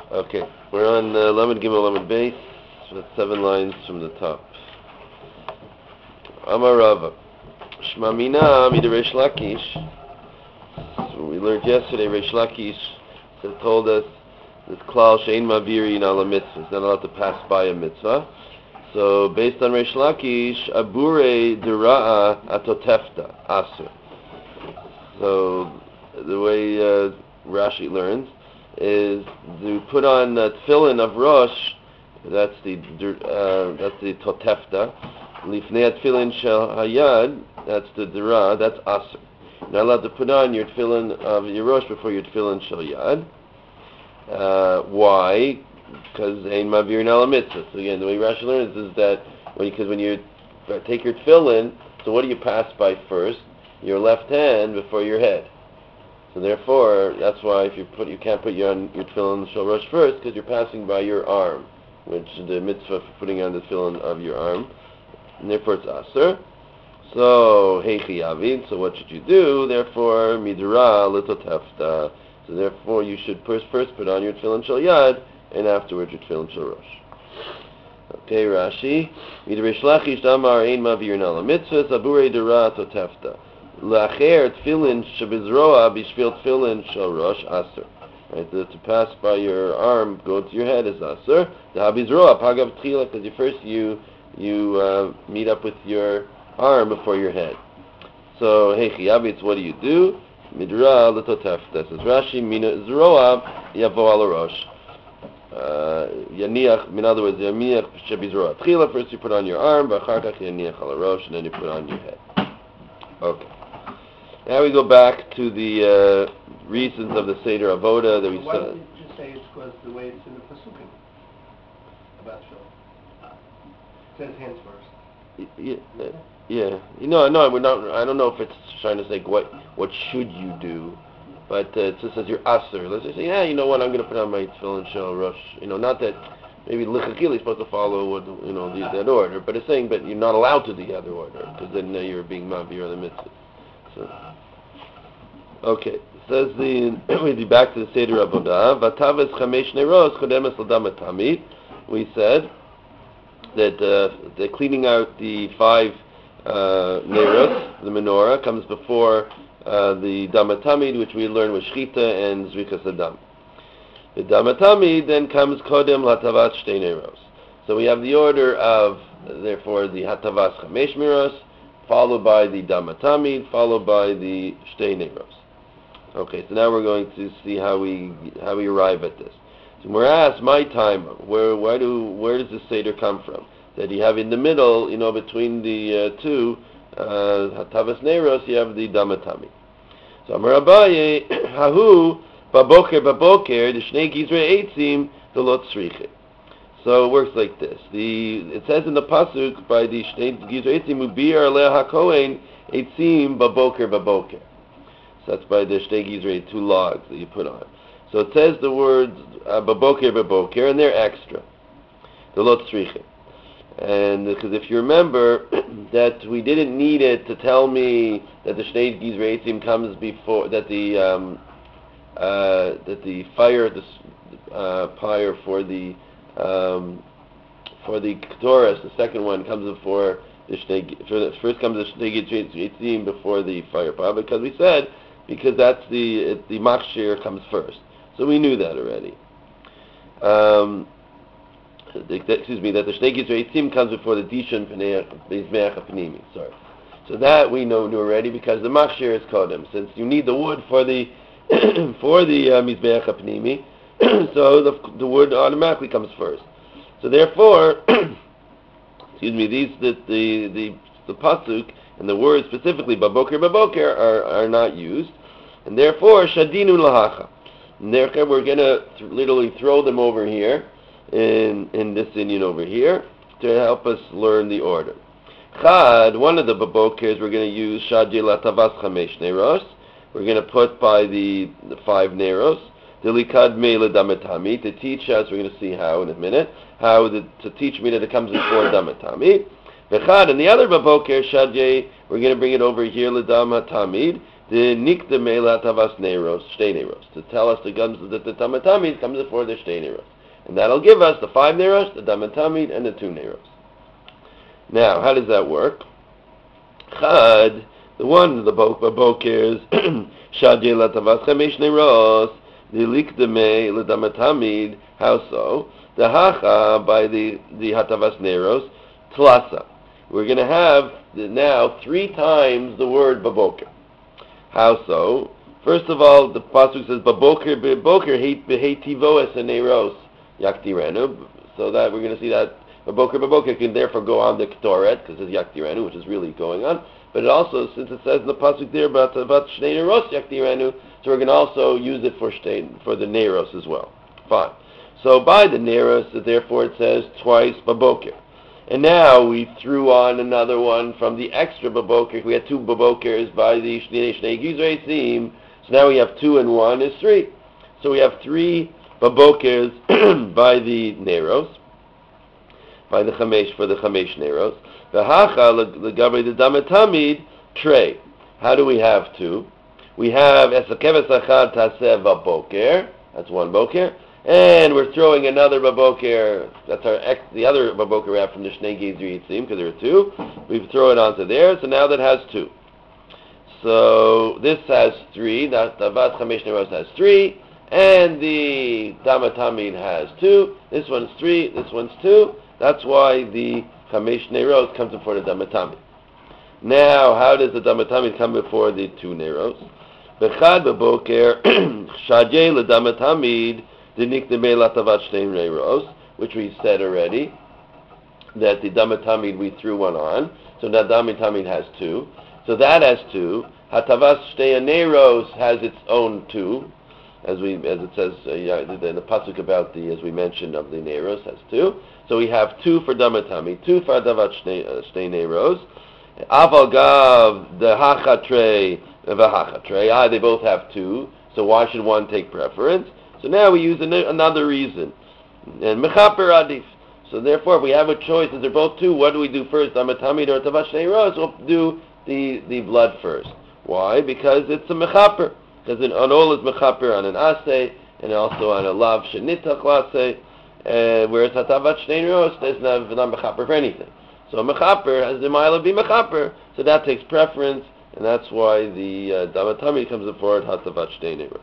Okay, we're on Lamed Gimel Lamed Beis, so that's 7 lines from the top. Amar Rava, Shma Mina Mida Reish Lakish. So we learned yesterday, Reish Lakish told us this klal she'ein mavirin ala mitzvah, is not allowed to pass by a mitzvah. So based on Reish Lakish, abure dera'a atotefta asur. So the way Rashi learns is to put on tefillin of Rosh, that's the totefta. Lifnei tefillin shel hayad, that's the dera, that's asur. You're not allowed to put on your tefillin of your Rosh before your tefillin shel yad. Why? Because ein mavir ala mitzvah. So again, the way Rashi learns is that when you take your tefillin, so what do you pass by first? Your left hand before your head. So therefore, that's why you can't put your tefillin shel Rosh first, because you're passing by your arm, which is the mitzvah for putting on the tefillin of your arm, and therefore it's aser. So heichi avid. So what should you do? Therefore, midra litotefta. So therefore, you should first put on your tefillin shel yad, and afterwards your tefillin shel Rosh. Okay, Rashi. Midreish Lakish damar ein mavir nala mitzvah zabure dera totefta. Lacher tefillin shebizroa bishvil tefillin shel Rosh aser. Right, to pass by your arm, go to your head is aser. The habizroa pagav tchila, because first you meet up with your arm before your head. So heichi abitz, what do? Midra l'totefta. Says Rashi, mina zroa yavo al rosh. Yaniach, in other words, yaniach shebizroa tchila. First you put on your arm, v'achar kach yaniach al rosh, and then you put on your head. Okay. Now we go back to the reasons of the Seder Avoda that we why said. Why don't you just say it's because the way it's in the Pesukim about Shul? It says hands first. Yeah. No, we're not. I don't know if it's trying to say what should you do, but it just says you're aser. Let's just say, you know what, I'm going to put on my tefillin shel Rosh. Not that maybe lichatchila is supposed to follow what that order, but it's saying that you're not allowed to do the other order because then you're being mavir on the mitzvah. So, okay, it says we back to the Seder Avodah. Vataves chamesh neiros kodemes l'damat tamid. We said that the cleaning out the 5 neiros, the menorah, comes before the damat tamid, which we learned with shchita and zrikas adam. The damat tamid then comes kodem l'hatavat shtei neiros. So we have the order of therefore the hatavas chamesh neiros, followed by the damat tamid, followed by the shtei neiros. Okay, so now we're going to see how we arrive at this. So we're asked, my time, where does this Seder come from? That you have in the middle, between the two, Hatavas Neiros, you have the Damat Tamid. So Amar Abaye, Hahu, Baboker, the Shnei Gizrei Eitzim, the Lot Tzriche. So it works like this. It says in the Pasuk, by the Shnei Gizrei Eitzim, Ubir Aleh HaKohen, Eitzim, Baboker. So that's by the Shnei Gizrei, 2 logs that you put on. So it says the words baboker, and they're extra. The lot tzriche. And because if you remember that we didn't need it to tell me that the Shnei Gizrei Eitzim comes before, that the fire, pyre for the Ketores, the second one comes before the first comes the Shnei Gizrei Eitzim before the fire pyre, because that's the machshir comes first. So we knew that already. That the Shnei Gizrei Eitzim comes before the Dishan Mizbeach HaPnimi. Sorry. So that we knew already because the Machshir is Kodem. Since you need the wood for the Mizbeach HaPnimi, so the wood automatically comes first. So therefore, the pasuk and the word specifically baboker are not used, and therefore shadinu lahacha. And therefore, we're going to literally throw them over here, in this Indian over here, to help us learn the order. Chad, one of the babokers, we're going to use shadji latavas chamesh neiros. We're going to put by the 5 neiros. Delikad me l'damatami, to teach us, we're going to see how in a minute, to teach me that it comes before damatami. V'chad, and the other baboker, shadji, we're going to bring it over here l'damatami. the nikta meila tavas neiros, shtei neiros, to tell us that the damatamid comes before the shtei neiros. And that'll give us the 5 neiros, the damatamid, and the 2 neiros. Now, how does that work? Chad, the one, the boker is shadye la tavas chamesh neiros, the likta me la damatamid, how so? The hacha, by the hatavas neiros, tlasa. We're going to have now 3 times the word baboker. How so? First of all, the pasuk says baboker behetivo es neiros yaktirenu. So that we're going to see that baboker can therefore go on the ktoret because it's yaktirenu, which is really going on. But it also, since it says in the pasuk there about shnei neiros yaktirenu, so we're going to also use it for the neiros as well. Fine. So by the neiros, therefore it says twice baboker. And now we threw on another one from the extra baboker. We had 2 babokers by the Shnei Gizrei Sim. So now we have 2 and 1 is 3. So we have 3 babokers by the Neiros, by the Chamesh, for the Chamesh Neiros. The Hacha, the Damatamid, Trey. How do we have 2? We have Esakeves Achad Taseh Baboker. That's 1 boker. And we're throwing another baboker. That's the other baboker we have from the Shnei Gizri Yitzim, because there are 2. We throw it onto there, so now that has 2. So this has 3. The Tavat Chamesh Neiros has 3, and the Damatamid has 2. This one's 3. This one's 2. That's why the Chamesh Neiros comes before the Damatamid. Now, how does the Damatamid come before the 2 Neiros? Bechad baboker shadye le Damatamid. Which we said already, that the Damatamid we threw 1 on, so now Damatamid has 2. So that has 2. Hatavas Shtei Neiros has its own 2, as it says in the pasuk about as we mentioned, of the Neiros has 2. So we have 2 for Damatamid, 2 for Hatavas Shtei Neiros. Aval Gav, the Hachatrei, the Hachatrei, they both have 2, so why should one take preference? So now we use another reason. And mechaper adif. So therefore, if we have a choice, as they're both 2, what do we do first? Damatamid or Tavash Neiros? We'll do the blood first. Why? Because it's a mechaper. Because an ol is mechaper on an asay, and also on a lav shenitach lasay, whereas Hatavash Neiros is not mechaper for anything. So a mechaper has the mile be mechaper, so that takes preference, and that's why the Damatamid comes before Hatavash Neiros.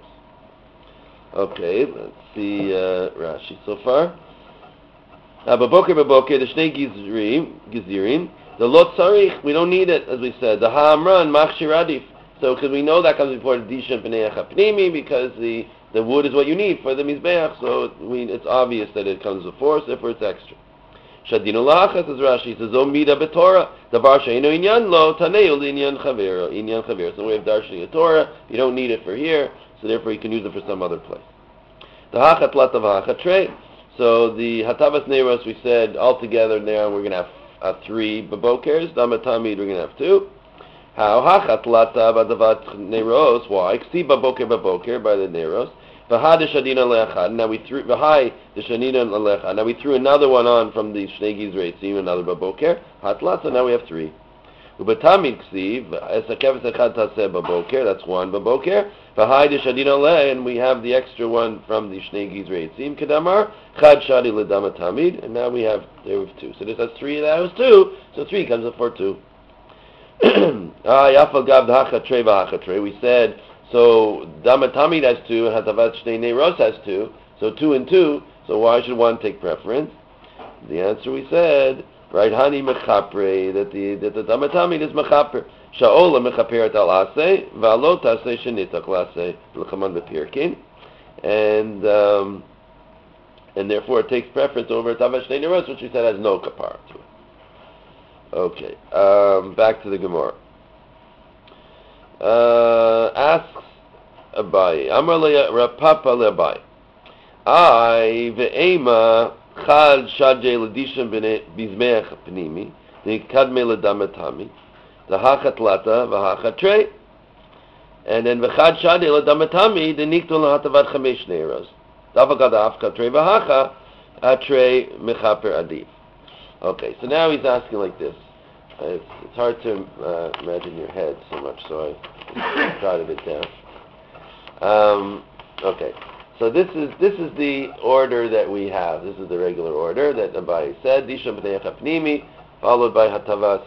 Okay, let's see Rashi so far. Baboker, the Shnei Gizirim, the Lot Sarich, we don't need it, as we said. The Ha'amran, Machshir Adif. So, because we know that comes before the Disha Pnei Pnimi, because the wood is what you need for the Mizbeach, so it's obvious that it comes before, so therefore it's extra. Shadinu Lachas, as Rashi says, Omida B'Torah, Davar She'ino Inyan Lo, Taneu Inyan Chavero. So we have Darshan Torah, you don't need it for here, so therefore you can use it for some other place. The Hachat Latav Hachatrei. So the Hatavas Neiros, we said altogether now we're going to have 3 babokers. Damatamid we're going to have 2. How Hachat Latav Adavat Neiros? Why? Ksi baboker by the Neiros. V'ha de Shadina Le'achad. Now we threw V'hai de Shadina Le'achad. Now we threw another one on from the Shnei Gizrei Tzim, another baboker. Hatlat. So now we have 3. Ubatamid Ksiv Esakev Echad Taseh baboker. That's 1 baboker. V'hai de Shadina Le, and we have the extra one from the Shnei Gizrei Tzim Kedamar Chad Shadi LeDamatamid, and now we have 2. So this has 3. That was 2. So 3 comes up for 2. Yafal Gav Hachatrei v'Hachatrei. We said so. Damatamid has 2, and Hatavat Shnei Neiros has 2. So 2 and 2. So why should one take preference? The answer we said, right? Hani mechapre, that the Damatamid is mechaper. Sha'ola mechaperet al aseh, v'alot aseh shenitach laseh, l'chaman b'pirkin, and therefore it takes preference over Tavash Shnei Neiros, which we said has no kapara to it. Okay, back to the Gemara. Asks Abaye, Amar Rapapa le'Abaye, I ve'ema chad shadjei l'disham bizmeach pnimi, v'kadme l'damatami, the hachat lata v'hachatrei, and then v'chad shadjei l'damatami, the nikton l'hatavat chamesh neiros, davagad afchatrei v'hacha atrei mechaper adif. Okay, so now he's asking like this. It's hard to imagine your head so much, so I jotted it down. Okay, so this is the order that we have. This is the regular order that Abai said. Disha b'nei pnimi, followed by Hatavas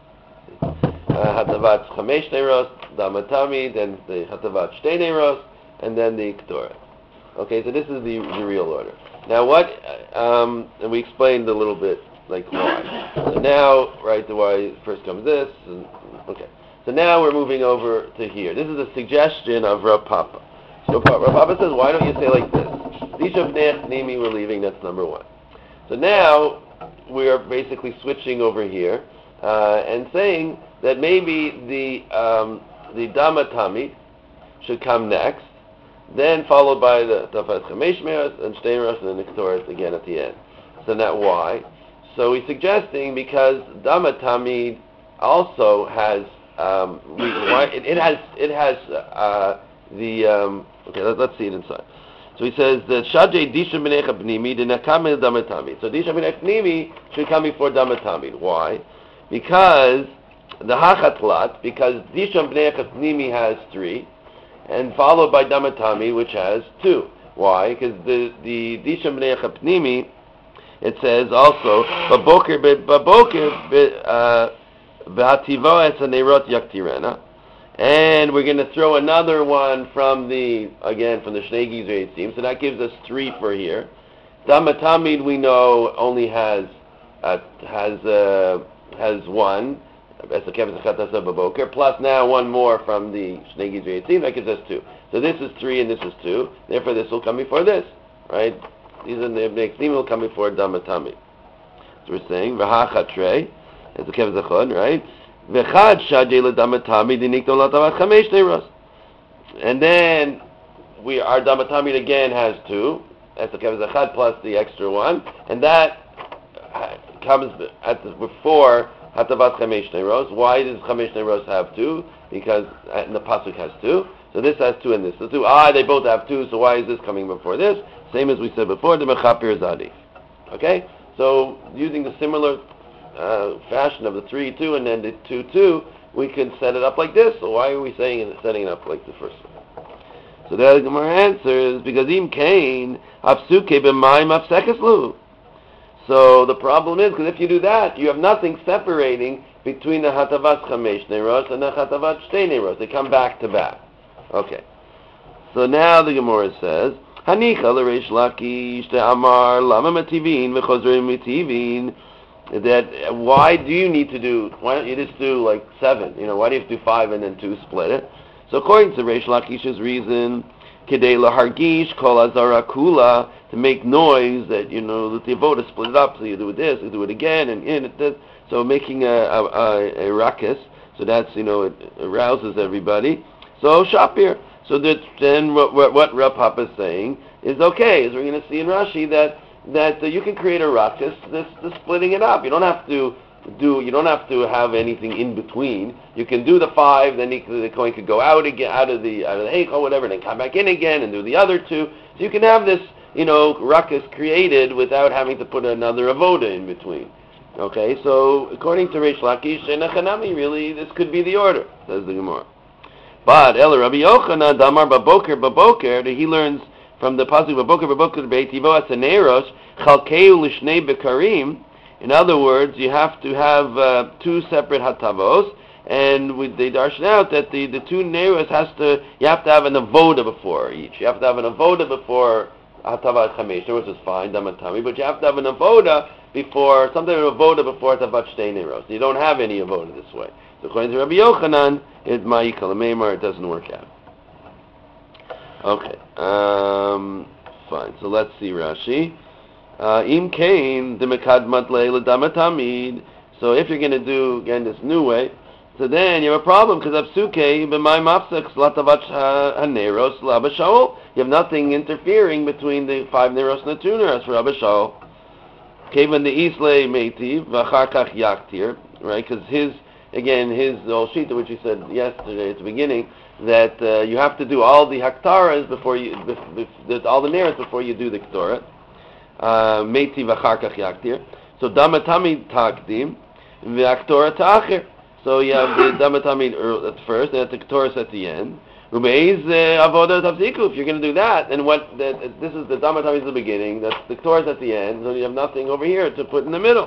Chamesh Neiros, Damatami, then the Hatavat Shtei Neiros, and then the K'torah. Okay, so this is the real order. Now what, and we explained a little bit, like why. So now, right, why first comes this, and, okay. So now we're moving over to here. This is a suggestion of Rav Papa. So Rav Papa says, why don't you say like this? Disha b'nei Nimi, we're leaving, that's number one. So now, we are basically switching over here, and saying that maybe the Damatami should come next, then followed by the Tafas Chamesh Meros and Shtei Rosh and the K'torah again at the end. So now why? So he's suggesting because Damatami also has let's see it inside. So he says that Shadjei Disha B'nei Pnimi Dinakam Damatami. So Disha B'nei Pnimi should come before Damatami. Why? Because the Hachatlat, because Disha B'nei Pnimi has 3, and followed by Damatami, which has 2. Why? Because the Disha B'nei Pnimi, it says also Baboker B'Hativo Es Haneirot Yaktirena. And we're going to throw another one from the Shnei Gizrei Eitzim, so that gives us 3 for here. Damatamid we know only has 1, plus now one more from the Shnei Gizrei Eitzim, that gives us 2. So this is 3 and this is 2, therefore this will come before this, right? These are the next theme will come before Damatami. So we're saying V'ha'chatrei, as the Kev Zachon, right? And then our Damatami again has 2, that's the Kev Zachad plus the extra 1, and that comes before Hatavat Chamesh Neiros. Why does Chamesh Neiros have 2? Because the pasuk has 2. So this has 2 and this. So 2. They both have 2. So why is this coming before this? Same as we said before. The Mechapir Zadi. Okay. So using the similar fashion of the 3-2 and then the 2-2, we can set it up like this. So why are we setting it up like the first one? So the Gemara answers because Im Kain Hafsuke b'Mayim Hafsekeslu. So the problem is, because if you do that, you have nothing separating between the Hatavat Chamesh Neiros and the Hatavat Shtei Neiros. They come back to back. Okay. So now the Gemara says, Hanicha l'Reish Lakish te'amar lama mativin v'chozrim mitivin. That why do you need to do? Why don't you just do like 7? Why do you have to do 5 and then 2 split it? So according to Reish Lakish's reason, Kedei lahargish kol azara kula, to make noise that that the avoda split it up. So you do this, you do it again, and this. So making a ruckus. So that's it arouses everybody. So shapir. So that then what Rav Papa is saying is okay. As we're going to see in Rashi that you can create a ruckus. This splitting it up. You don't have to have anything in between. You can do the 5, then the coin could go out again, out of the Heich or whatever, and then come back in again and do the other 2. So you can have this, ruckus created without having to put another avoda in between. Okay, so according to Reish Lakish and Echanami, really this could be the order, says the Gemara. But El Rabbi Yochanan Damar Baboker, that he learns from the pasuk Baboker Beitivo Asaneros Chalkeu Lishnei Bekarim. In other words, you have to have 2 separate hatavos, and they darshan out that the 2 neiros you have to have an avoda before each. You have to have an avoda before hatavat chamesh, which is fine, damatami, but you have to have an avoda before, something of avoda before hatavat shtei neiros. You don't have any avoda this way. So according to Rabbi Yochanan, it's ma'ikal meimar, it doesn't work out. Okay, fine, so let's see Rashi. Im kain the mekadmat leila damatamid. So if you're going to do again this new way, so then you have a problem because absuke b'may mafsek slatavat haneros l'Abba Shaul. You have nothing interfering between the 5 neros and the 2 neros for Abba Shaul. Kevan the islay meitiv v'achar kach yaktir, right? Because his whole shita, which he said yesterday at the beginning, that you have to do all the haktaras before all the neros before you do the k'torah. Meiti v'achar kach yaktir. So damatami takdim v'aktora ta'acher. So you have the Damatamid at first, and the Ketoris at the end. If you're going to do that, then this is the Damatamid at the beginning, that's the Ketoris at the end, so you have nothing over here to put in the middle.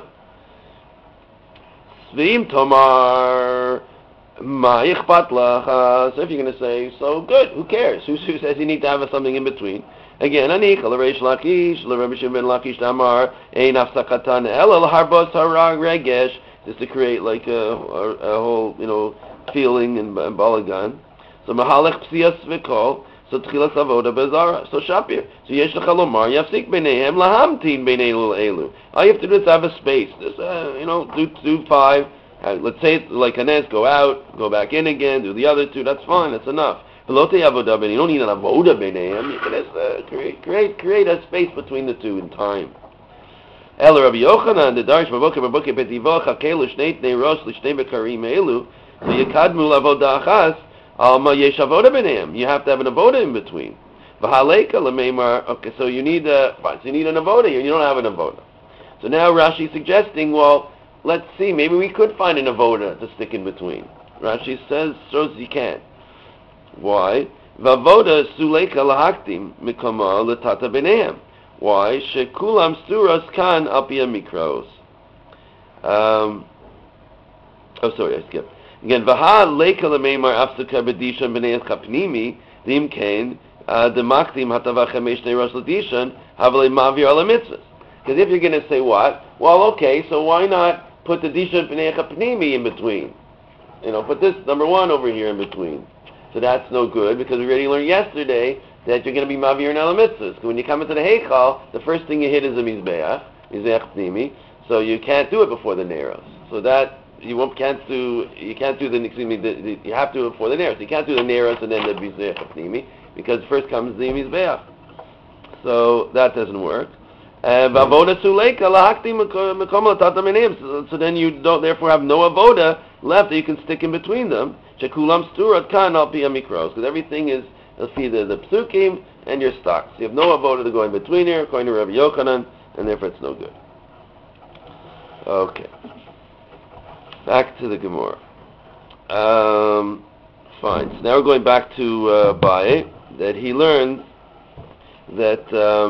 Svim Tomar Ma'ichpat Lacha. So if you're going to say, so good, who cares? Who says you need to have something in between? Again, Anicha, L'Reish Lakish, L'Rebbe Shimon Lakish Damar, Ein Afsakatan El Harbos Harag Regesh, just to create like a whole, feeling and balagan. So Mahalech Psias V'Kol, so Tchilas Avoda Bezara, so Shapir. So Yesh Lecha Lomar, Yafsik B'neihem, Lahamtin B'nei Elu. All you have to do is have a space. Just, do 5. Let's say it's like Hanez, go out, go back in again, do the other 2, that's fine, that's enough. Velote Avoda B'nei, you don't need an Avoda B'neihem, you can just create a space between the 2 in time. El Rabbi Yochanan, the Darsh Baboker Petivo Chakelu Shnei Tnei Rosh L'Shnei Bekarim Elu, so Yekadmu Avoda Achas, Alma Yesh Avoda B'neihem. You have to have an Avoda in between. V'Haleka L'Meimar. Okay, so you need an Avoda here. You don't have an Avoda. So now Rashi is suggesting, well, let's see, maybe we could find an Avoda to stick in between. Rashi says, so you can't. Why? V'Avoda Suleika Lahaktim Mikama L'Tata B'neihem. Why? Shekulam Sturas Kan Apia Mikros. Sorry, I skipped. Again, Vaha Leika L'Meimar Afsuka B'Dishan B'nei Chapnimi Dim Kain Demaktim Hatava Chemesh Nei Rosh L'Dishan Havale Mavir Ala Mitzvahs. Because if you're going to say what? Well, okay, so why not put the Dishan B'nei Chapnimi in between? Put this number 1 over here in between. So that's no good, because we already learned yesterday that you're going to be Mavir and Ala Mitzvahs. When you come into the Heichal, the first thing you hit is the Mizbeach Pnimi, so you can't do it before the Neros. So that you have to do it before the Neros. You can't do the Neros and then the Mizbeach Pnimi, because first comes the Mizbeach. So that doesn't work. So then you don't therefore have no avoda left that you can stick in between them. Because everything is either the psukim and you're stuck. So you have no avoda to go in between here, according to Rabbi Yochanan, and therefore it's no good. Okay. Back to the Gemara. Fine. So now we're going back to Abaye, that he learned that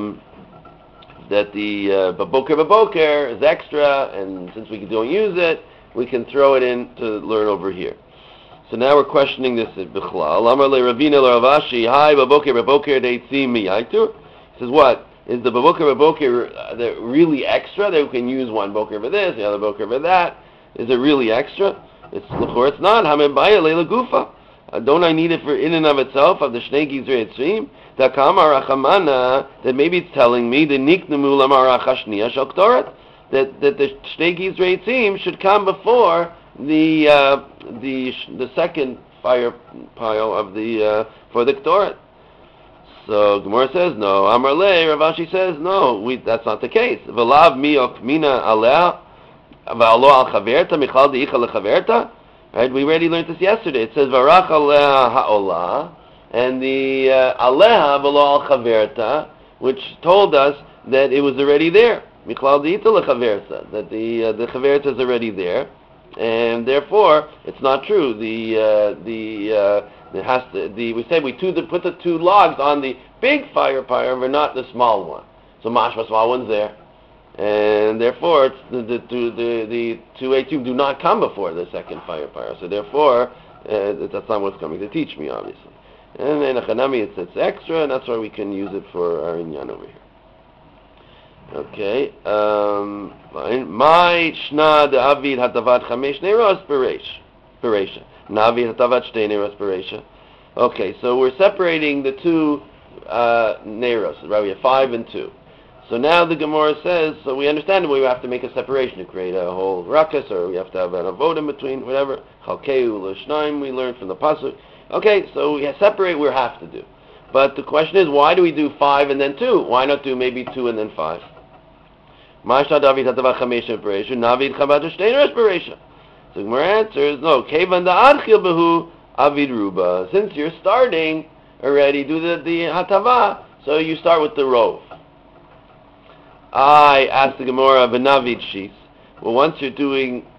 the baboker is extra, and since we don't use it, we can throw it in to learn over here. So now we're questioning this at Bichlal. Amar le Ravina le Ravashi, hi baboker deitzim miyaitur. He says, what? Is the baboker really extra? That we can use one boker for this, the other boker for that? Is it really extra? It's not. Hamebaya leila gufa. Don't I need it for in and of itself of the Shnei Gizrei Etzrim? Takamar Achamana, that maybe it's telling me the Niknemu Lamar Achashniya Shoktoret, that the Shnei Gizrei Etzrim should come before the second fire pile of the for the Ktoret. So Gemara says no. Amar Le, Ravashi says no. That's not the case. V'lav miok mina aleh v'alo al chaverta michal deicha lechaverta. Right? We already learned this yesterday. It says varach aleh ha'olah, and the aleha v'lo al chaverta, which told us that it was already there. Michal deicha lechaverta, that the chaverta is already there. And therefore, it's not true. We said we put the 2 logs on the big fire pyre, but not the small one. So mashma small one's there, and therefore it's the 2 etum do not come before the second fire pyre. So therefore, that's not what's coming to teach me, obviously. And then achanami it's extra, and that's why we can use it for our inyan over here. Okay, fine. My shna de avid hatavat chamesh neiros bereisha. Navid hatavat shtei neiros bereisha. Okay, so we're separating the 2 neiros. Right, we have 5 and 2. So now the Gemara says, so we understand that we have to make a separation to create a whole rakas, or we have to have an avod in between, whatever. Chalkeu l'shnaim we learned from the pasuk. Okay, so we separate we have to do. But the question is, why do we do 5 and then 2? Why not do maybe 2 and then 5? Ma'ashna David hatava chamesh bereisha, Navid chabad shtei neiros bereisha. So the Gemara answers, no, kevan da'adchil behu avid ruba. Since you're starting already, do the hatava, so you start with the rov. I asked the Gemara of a navid shis. Well, once you're doing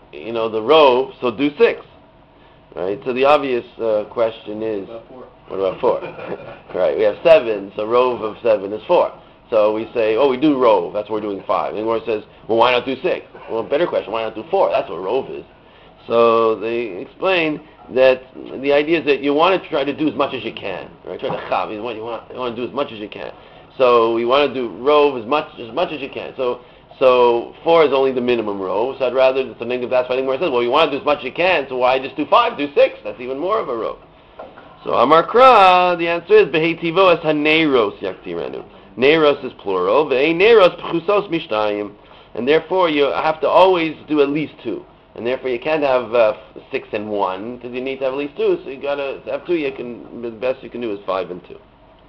the rove, so do 6. Right? So the obvious question is, What about 4? what about 4? Right, we have 7, so rove of 7 is 4. So we say, we do rove, that's what we're doing 5. And the Gemara says, well, why not do 6? Well, better question, why not do 4? That's what rove is. So they explain that the idea is that you want to try to do as much as you can, right? Try to chav. You want to do as much as you can. So you want to do rove as much as you can. So 4 is only the minimum rove. So I'd rather that's why the Gemara says, well, you want to do as much as you can. So why just do 5? Do 6. That's even more of a rove. So Amar Kra, the answer is beheitivos haneiros yaktirenu. Neiros is plural. Ve'neiros pchusos mishtayim, and therefore you have to always do at least 2. And therefore you can't have 6 and 1 because you need to have at least 2. So you gotta have 2. The best you can do is 5 and 2.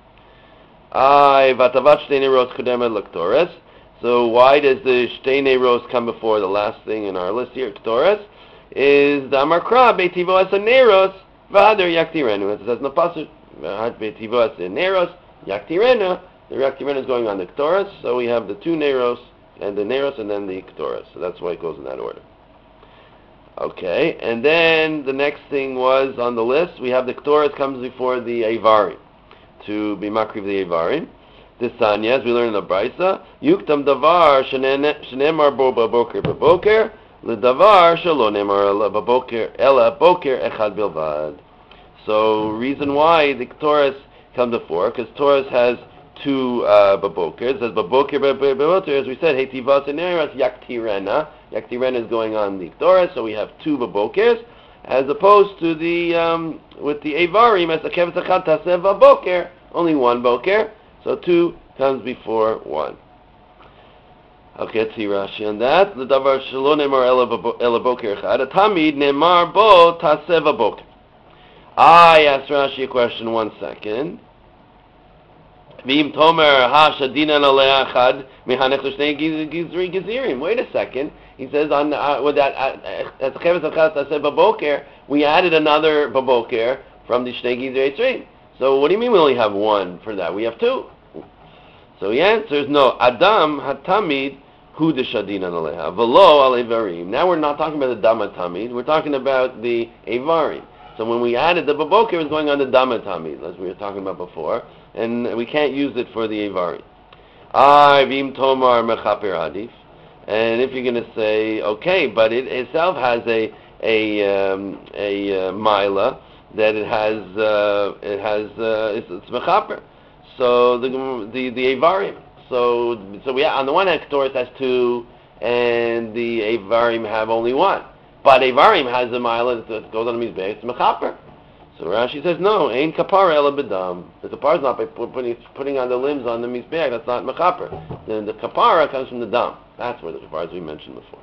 So why does the shtei neiros come before the last thing in our list here? Ktores is the Amar Kra beitivo as neiros v'hader yaktirenu. It says in the pasuk beitivo as neiros yaktirenu. The yaktirenu is going on the ktores. So we have the 2 neiros and the neiros and then the ktores. So that's why it goes in that order. Okay, and then the next thing was on the list, we have the Ktoras comes before the Eivarim, to be makriv the Eivarim. This Tanya, as we learn in the Brisa, Yuktam davar shenemar bo baboker baboker, ledavar shelo nemar baboker ela boker echad bilvad. So, reason why the Ktoras come before, because Ktoras has 2 babokers. As baboker baboker, as we said, heitivas and neiros yaktirena. Yaktirena is going on the Ktoras, so we have 2 babokers, as opposed to the with the Eivarim as a keves achad taseh baboker, only 1 boker, so 2 comes before 1. Okay, let's see Rashi on that. The davar shelo nemar ela boker echad, tamid nemar bo taseh baboker. I asked Rashi a question. 1 second. V'im tomer ha shadinan alei achad mihanech l'shnei gizirim. Wait a second. He says on with that as cheves achad taseh baboker, we added another baboker from the shnei gizirei. So what do you mean we only have 1 for that? We have 2. So he answers no. Adam hatamid hu de shadinan aleha v'lo al eivarim. Now we're not talking about the dam hatamid. We're talking about the eivarim. So when we added the baboker, it was going on the dam hatamid, as we were talking about before, and we can't use it for the eivarim. V'im tomar mechaper adif. And if you're going to say, okay, but it itself has a mila that it's mechaper. So the eivarim. So we on the one hand, Ktoras has 2, and the eivarim have only 1. But eivarim has a mila that goes on the mizbeach. It's mechaper. So Rashi says no. Ein kapara ela bedam. The kapara is not by putting on the limbs on the mizbeach. That's not mechaper. The kapara comes from the dam. That's where the kapara, as we mentioned before.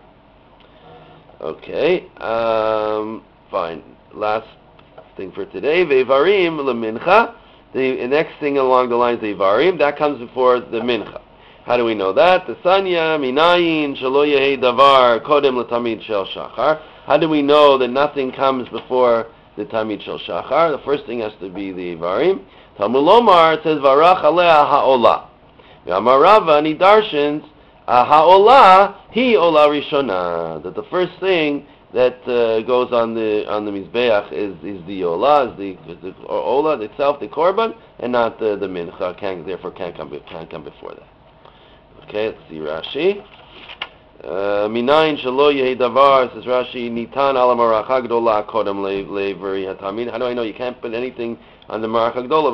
Okay, fine. Last thing for today, ve'varim lemincha. The next thing along the lines of eivarim, that comes before the mincha. How do we know that? The sanya minayin shelo yehei davar kodem letamid shel shachar. How do we know that nothing comes before the tamid shel shachar? The first thing has to be the eivarim. Talmud Lomar says varach alea ha'olah. V'amar Rava nidarshins ha'olah hi olah rishona. That the first thing that goes on the mizbeach is the olah, is the olah itself, the korban, and not the mincha. Therefore can't come before that. Okay, let's see Rashi. Minayin shelo yehei davar, says Rashi, nitan ala maracha gdola kodem leiveri hatamid. How do I know you can't put anything on the maracha gdola